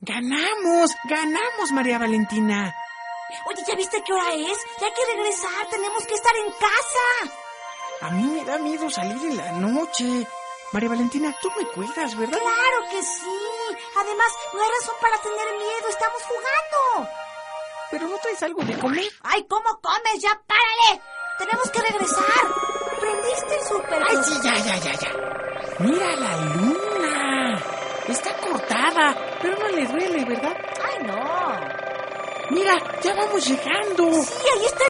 ¡Ganamos, María Valentina! Oye, ¿ya viste qué hora es? Ya hay que regresar, tenemos que estar en casa. A mí me da miedo salir en la noche. María Valentina, tú me cuidas, ¿verdad? ¡Claro que sí! Además, no hay razón para tener miedo, estamos jugando. ¿Pero no traes algo de comer? ¡Ay, cómo comes! ¡Ya párale! ¡Tenemos que regresar! ¿Prendiste el súper? ¡Ay, sí, ya! ¡Mira la luna! Está cortada, pero no le duele, ¿verdad? ¡Ay, no! Mira, ya vamos llegando. Sí, ahí está